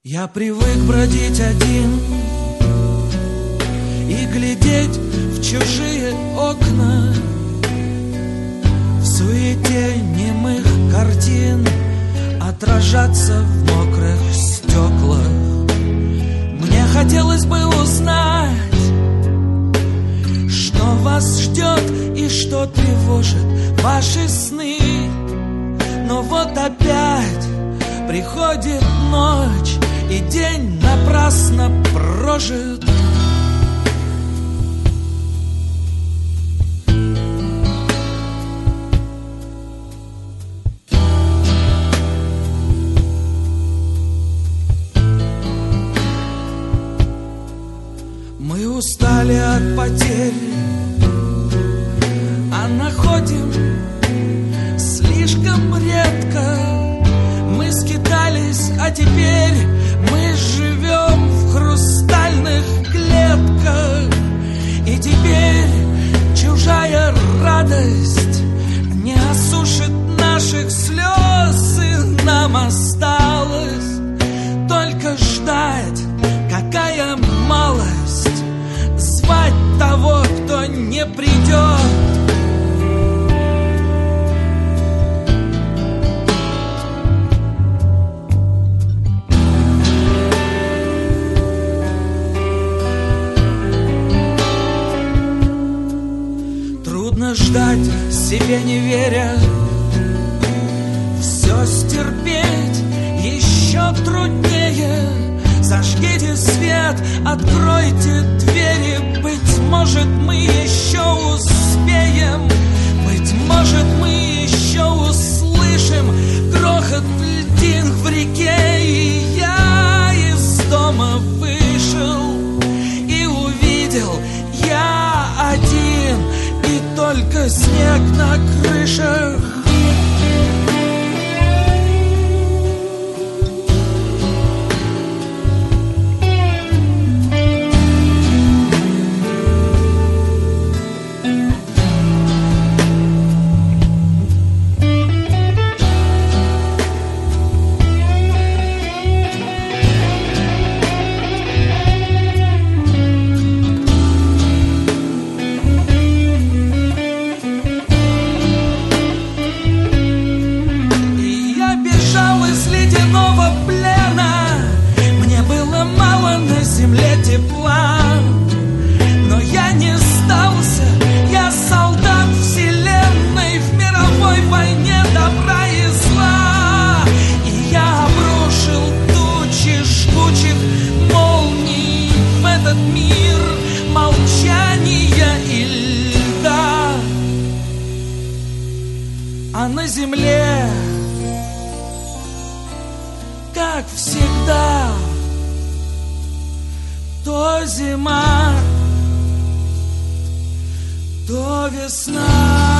Я привык бродить один и глядеть в чужие окна, в суете немых картин отражаться в мокрых стеклах. Мне хотелось бы узнать, что вас ждет и что тревожит ваши сны. Но вот опять приходит ночь, и день напрасно прожит. Мы устали от потерь, а находим слишком редко. Мы скитались, а теперь мы живем в хрустальных клетках. И теперь чужая радость не осушит наших слез, и нам осталось только ждать. Какая малость звать того, кто не придет. Трудно ждать, себе не веря, все стерпеть еще труднее. Зажгите свет, откройте двери. Быть может, мы еще успеем. Быть может, мы еще услышим грохот льдин в реке. И я из дома вышел и увидел я один, и только снег на крышах. Но я не сдался, я солдат вселенной в мировой войне добра и зла. И я обрушил тучи жгучих молний в этот мир молчания и льда. А на земле, как всегда, то зима, то весна.